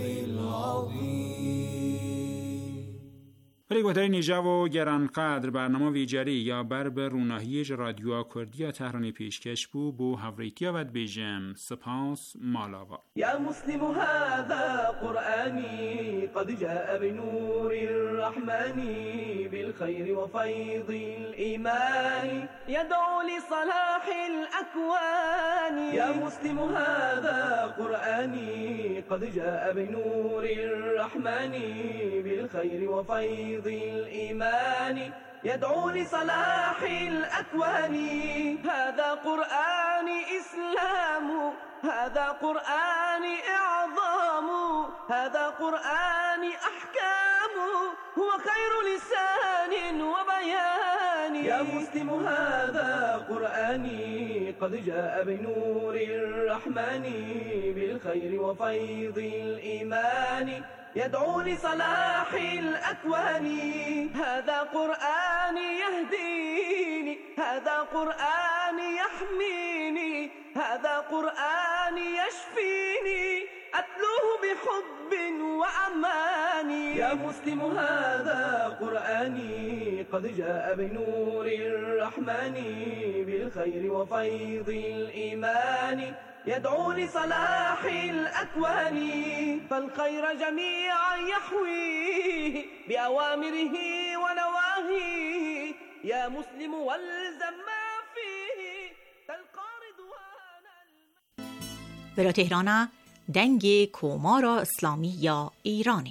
العظيم. ولی گوهداری نیجا و گرانقدر برنامه ویجاری یا بر روناهی رادیو کردیا تهرانی پیشکش بو هفریتیا ود بیجم سپاس مالاوا. يا مسلم هذا قرآني قد جاء بنور الرحمن بالخير وفيض الإيمان يدعو لصلاح الأكوان. يا مسلم هذا قرآني قد جاء بنور الرحمن بالخير وفيض الإيمان يدعو لصلاح الأكوان. هذا قرآن إسلام هذا قرآن إعظام هذا قرآن أحكام هو خير لسان وبيان. يا مسلم هذا قرآني قد جاء بنور الرحمن بالخير وفيض الإيمان يدعو لصلاح الأكوان. هذا قرآن يهديني هذا قرآن يحميني هذا قرآن يشفيني أتلوه بحب وأمان. يا مسلم هذا قرآني قد جاء بنور الرحمن بالخير وفيض الإيمان يدعو لصلاح الأكوان. فالخير جميعا يحويه بأوامره ونواهيه. يا مسلم والزم ما فيه تلقى رضوان. برا تهران دنگ کومارا اسلامی یا ایرانی.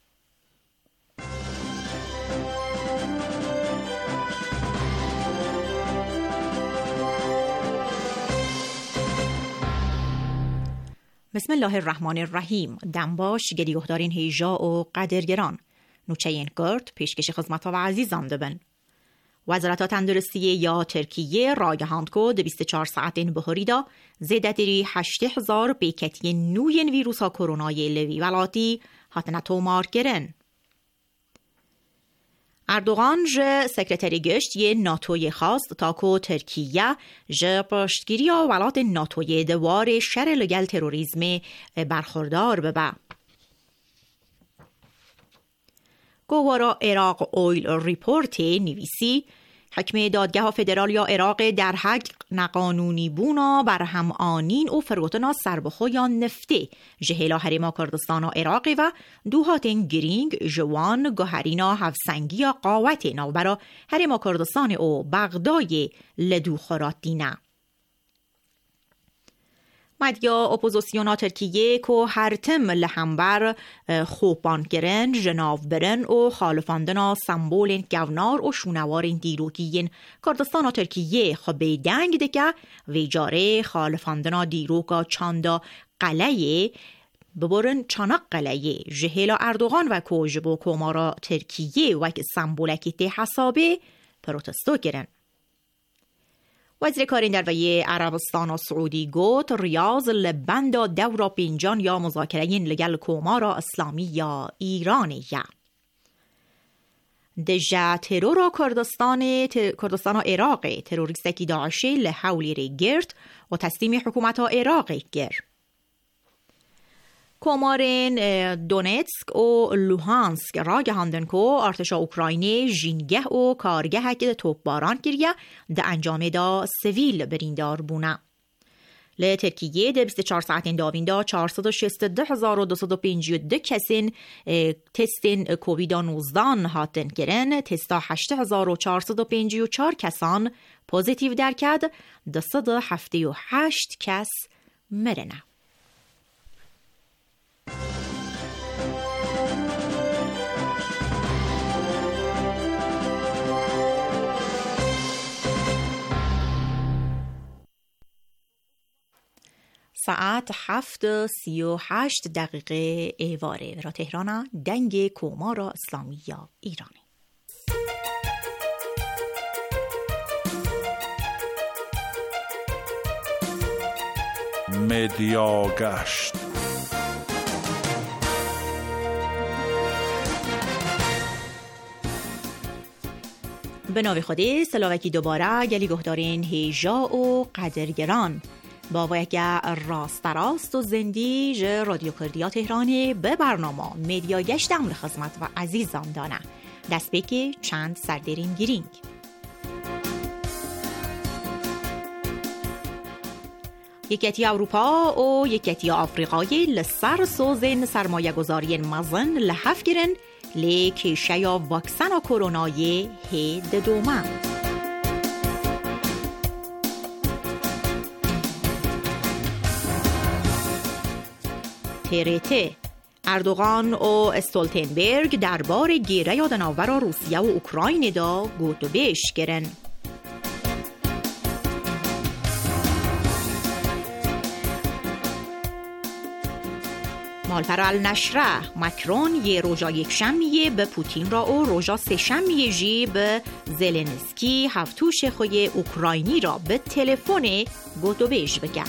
بسم الله الرحمن الرحیم. دنباش گریهدارین هیجا و قدرگران نوچه این کرد پیشکش خدمت و عزیزان دبن. وزارت تندرستی یا ترکیه راگهاند که 24 ساعتین بهاری دا زیدتری 8,000 پیکتی نوین ویروس ها کرونای لوی ولاتی هاتنه تومار گرن. اردوغان جه سکرتری گشت یه ناتوی خواست تا که ترکیه جه پشتگیری ولات ناتوی دوار شر لگل تروریزم برخوردار ببه. گوارا عراق اویل ریپورت نویسی حکم دادگاه فدرال یا عراق در حق نقانونی بونا بر هم آنین و فروتنا سربخو یا نفته جهلا حریما کردستان و عراق و دوهاتین گرینگ جوان گوهرینا هفسنگی یا قاوت نو برا حریما کردستان و بغدای لدو خورات دینه. مدیا اپوزیسیونا ترکیه که هر تم لحنبر خوبان گرن جناو برن و خالفاندنا سمبولین گونار و شونوارین دیروکیین کردستان ترکیه خبه دنگ دکه ویجاره خالفاندنا دیروکا چاندا قلعه ببرن چانق قلعه جهلا اردوغان و کوجبو کومارا ترکیه و که سمبولکی ته حسابه پروتستو گرن. وزیر کارین در وی عربستان و سعودی گوت ریاض لبند دورا پینجان یا مذاکرین لگل کومارا اسلامی یا ایرانی یا. دجا ترورا کردستان و عراق تروریستکی داعشی لحولی ری گرد و تسلیم حکومت عراقی گر. کومارین دونتسک و لوهانسک را گهاندن که ارتش اوکراینی جینگه و کارگه که توپ باران کریه ده انجام دا سویل بریندار بونه. ل ترکیه ده 24 ساعتین داویندا 462,252 کسین تستین کووید 19 هاتن کرن، تستا 8,454 کسان پوزیتیو درکد، 278 کس مرنه. ساعت 7:38 ایواره را تهران دنگ کومارا اسلامی یا ایرانی. مدیا گشت. به ناوی خودی سلاوکی دوباره گلی گهدارین هیجا و قدرگران با ویگه راست و زندی رادیو کردیا تهرانی به برنامه مدیا گشت امر خدمت و عزیزان دانه دست بکی چند سردرین گیرینگ. یکیتی اروپا و یکیتی آفریقایی لسر سوزن سرمایه گذاری مزن لحف گیرن لیکیشه یا واکسن و کرونایی هید دومن. تریته اردوغان و استولتنبرگ دربار گیره یادناور روسیه و اوکراین دا گوتو بیش گرن. مالپرال نشره مکرون یه روژا یک شمیه به پوتین را و روژا سه شمیه جی به زلنسکی هفتوش خوی اوکراینی را به تلفن گوتو بیش بگن.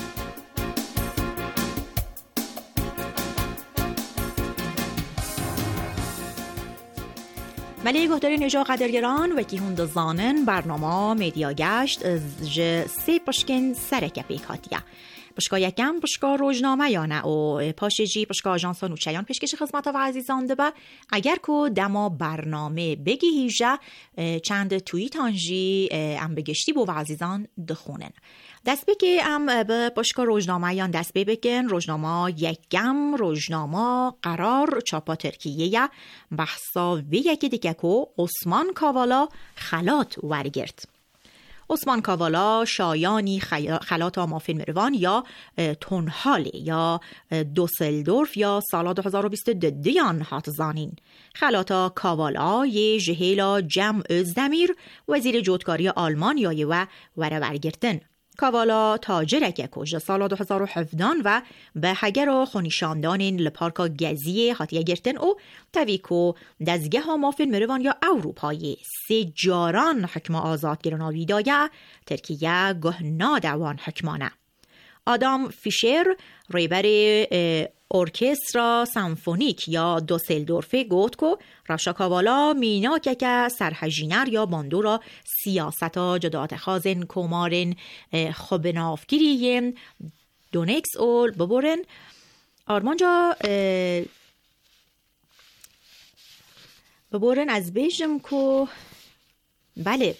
ولی گهداری نجا قدرگران و که هند زانن برنامه مدیا گشت سه پشکن سرک پیکاتیه. پشکا یکم پشکا روزنامه یا نه و پاشجی پشکا آژانس نوچیان پیشکش خدمت و عزیزان دبه اگر که دما برنامه بگی هیجه چند توییت آنجی ام بگشتی بو و عزیزان دخونن. دست بگی ام به پشکا روزنامه یا دست بگن روزنامه یکم روزنامه قرار چاپا ترکیه بحثا و یکی دیگه که عثمان کاوالا خلات ورگرد. عثمان کاوالا شایانی خلات مافین مروان یا تونهالی یا دوسلدورف یا سال 2022 هات زانین. خلاتا کاوالا یه جهیلا جمع ازدمیر وزیر جودکاری آلمان یایه و ورگردن. کاوالا تاجرک کجد سال 2017 و به هگر و خونیشاندانین لپارکا گزیه حاتیه گرتن و تویکو دزگه ها مافین مروان یا اروپایی سه جاران حکم آزاد گرناوی دایه ترکیه گهنا دوان حکمانه. آدام فیشر ریبر ارکسترا سمفونیک یا دوسلدورفه گوت کو راشا کاوالا مینا که سرحجینر یا باندورا سیاستا جدات خازن کومارن خوبنافگیرین دونکس اول ببورن آرمانجا ببورن از بیشم کو بله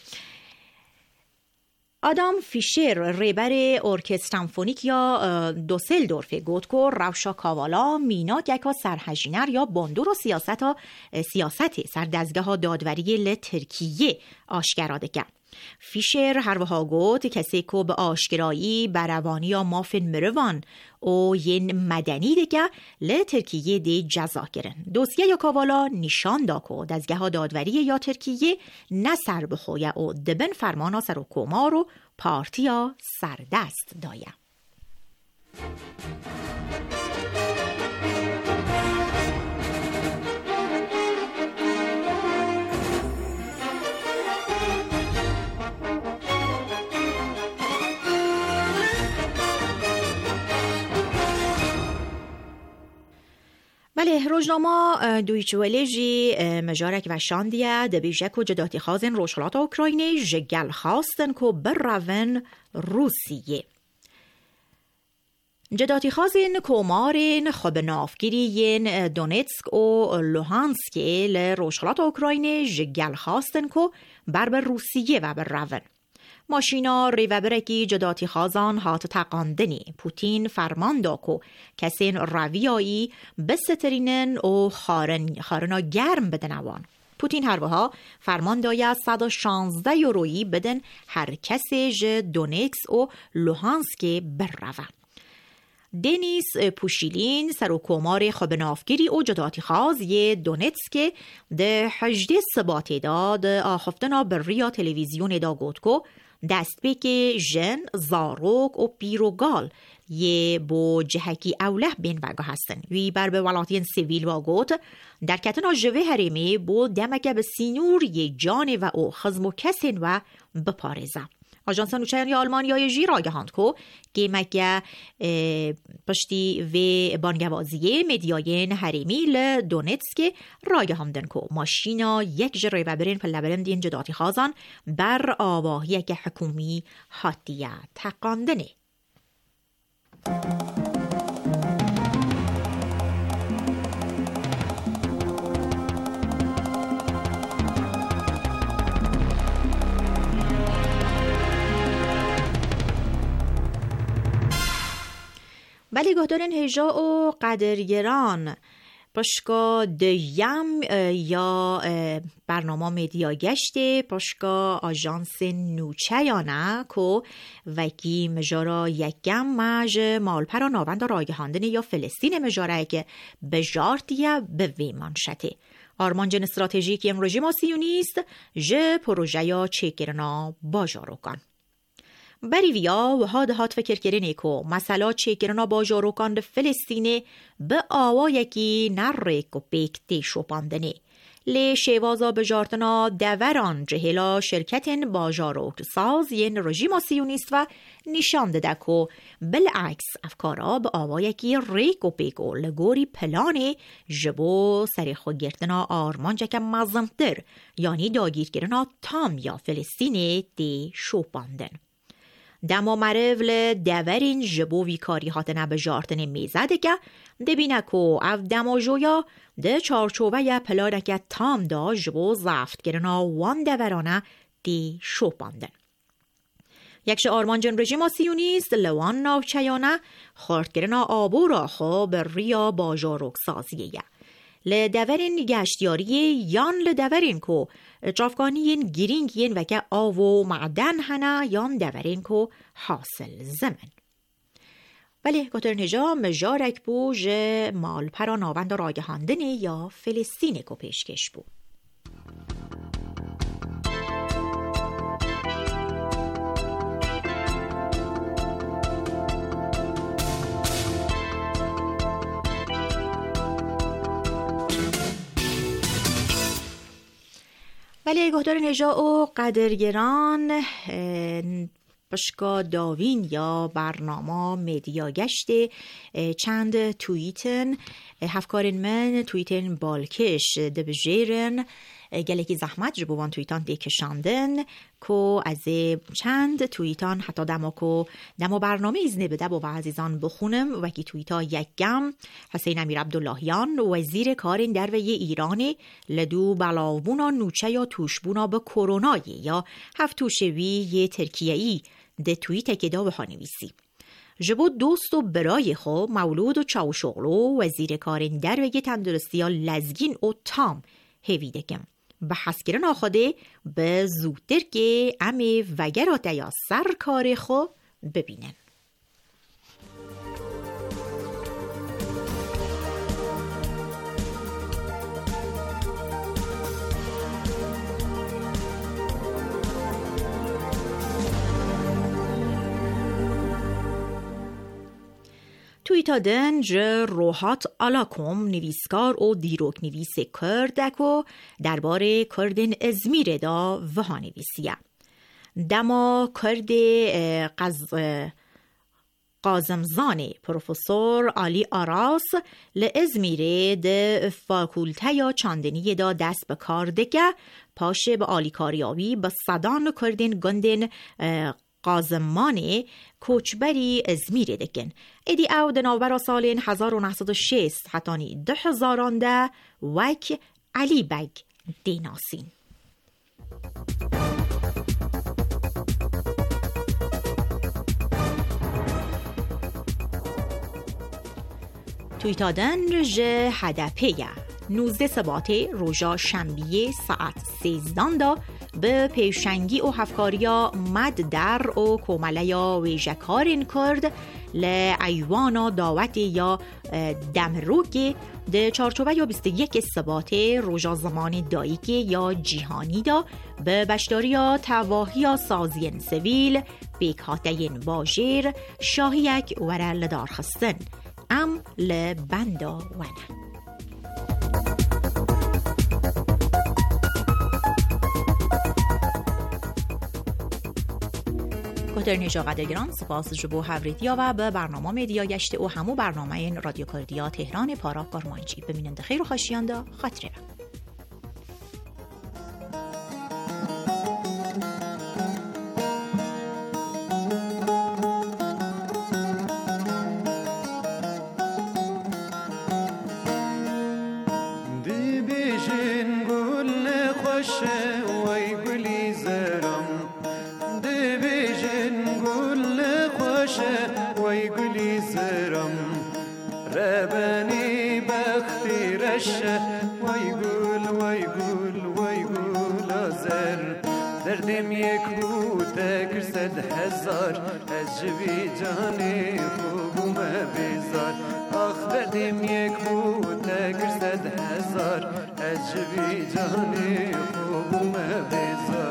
آدام فیشر ریبر ارکستر سمفونیک یا دوسلدورف گوتکو راشا کاوالا مینا گکا سرحجینر یا باندور و سیاست سردزگاه دادوری ل ترکیه آشکراده کرد. فیشر هر وها گوت کسی که به آشکرایی بروانی یا مافن مروان او ین مدنی دیگه ل ترکیه دی جزا کرن. دوسیه یا کاوالا نشان داکو دزگاه دادوری یا ترکیه نسر بخویه او دبن فرمانا سر و کمار و پارتیا سردست دایه. بله روزنامه دویچه ولیجی مجارک و شاندیه دبیجک و جداتی خازن روشلات اوکراینی جگل خواستن که برون روسیه. جداتی خازن کومارین خوبنافگیرین دونتسک و لوهانسکی لروشلات اوکراینی جگل خواستن که بر روسیه و برون. ماشینا ریوبرکی جداتی خازان هات تقاندنی پوتین فرمان داکو کسین رویایی بسترینن و خارنا گرم بدنوان. پوتین هر وها فرمان داید 116 یورویی بدن هر کسی ج دونکس و لوهانسک برروه. دنیس پوشیلین سروکومار خبنافگیری و جداتی خاز یه دونتسک ده 18 سباته داد آخفتنا بر ریا تلویزیون دا گوتکو دست بک جن زاروک و پیروگال یه با جهکی اوله بین وگه هستن وی بر به ولاتین سیویل و گوت در کتنا جوه هریمی با دمکه به سینور یه جان و او خزم و کسین و بپارزه. آژانس نوچهانی آلمانیای جی راگهاند کو که مکه پشتی و بانگوازیه مدیاین هریمی لدونتسک راگهاندن کو ماشینا یک جره و برین پلبرن دین جداتی خازان بر آواهی که حکومی حاتیه تقاندنه. ولی گهدارن هجا و قدرگران پشکا دیم یا برنامه مدیا گشته پشکا آژانس نوچهانه که وکی مجارا یکم مج مالپرا ناوند راگهاندن یا فلسطین مجاره که بجارتیه به ویمانشته. آرمان جن استراتژیک ام رژیم سیونیست ج پروژه یا چکرنا باجاروکان. بری ویا و هات فکر کرنه که مثلا چکرنا باجاروکان فلسطینه به آوا یکی نرک و پیکتی شپاندنه. لی شیوازا بجارتنا دوران جهلا شرکتین باجاروک ساز ین رژیم سیونیست و نشان داده که بالعکس افکارا به آوا یکی ریک و پیکو لگوری پلانه جبو سریخو گرتنا آرمان جکم مزمتر یعنی داگیر کرنا تام یا فلسطینه دی شپاندن. دما مرول دورین جبو ویکاری هاتنه بجارتن میزده که دبینه که او دما جویا ده چارچوبه یا پلانه که تام دا جبو زفت گرنا وان دورانه دی شوپاندن. یکش آرمان جن رژیم سیونیست لوان ناوچیانه خورد گرنا آبو را خو بر ریا باجاروک سازیه. لدورین گشتیاری یان لدورین کو جافگانیین گیرینگین و که آو معدن هنه یان دورین کو حاصل زمن. ولی گترن هجا مجارک بو جه مال پرا ناوند راگهاندنه یا فلسطینه کو پیشکش بو. ولی گهدار نجا و قدرگران پشکا داوین یا برنامه مدیا گشته چند توییتن هفکارین من توییتن بالکش دبجیرن گلکی زحمت جبوان توییتان دیکشاندن که از چند توییتان حتی دمو برنامه ایزنه بده با عزیزان بخونم وکی توییتا یکم حسین امیر عبداللهیان وزیر کارین در وی ایران لدو بلاوبونا نوچه یا توشبونا به کرونایی یا هفتوشوی یه ترکیه‌ای ده توییت که دا بخانویسی جبو دوست و برای خو مولود و چاوشغلو وزیر کارین در وی تندرستی ها لزگین و تام هیویدکم به حسکرن آخاده به زودتر که امی وگرات یا سر کار خو ببینن. توییتا دنج روحات آلاکوم نویسکار و دیروک نویس کردکو درباره کردن ازمیر دا وها نویسیه. دما کرد قازمزان پروفسور علی آراس لازمیره ده فاکولته یا چاندنی دا دست به کار دکه پاشه به آلی کاریاوی به صدان کردن گندن قازمانه کوچبری ازمیره دکن. ایدی او دناوبرا سالین 1906 حتانی 2000 ده وک علی بگ دیناسین. تویتادن ج هدپه 19 سبات روژا شنبیه ساعت 13 دا به پیشنگی و هفکاریا مد در و کوملیا ویژکارین کرد لعیوانا دعوت یا دمروک ده چارچوبه یا 21 سبات روژا زمان دایکی یا جیهانی دا به بشداریا تواهی سازین سویل بیکاتین واژیر شاهیک وره لدار خستن ام لبندا ونه. در نجا قدرگران سپاس جبو هوریدیا و به برنامه میدیا گشته و همو برنامه رادیو کردیا تهران پارا کارمانجی ببیننده خیر و خاشیانده خاطره ربني بختي رشه ويقول أزر دردم يكبو تاكر 100,000 أجبي جاني خوب وما بيزار آخ دردم يكبو تاكر 100,000 أجبي جاني خوب وما بيزار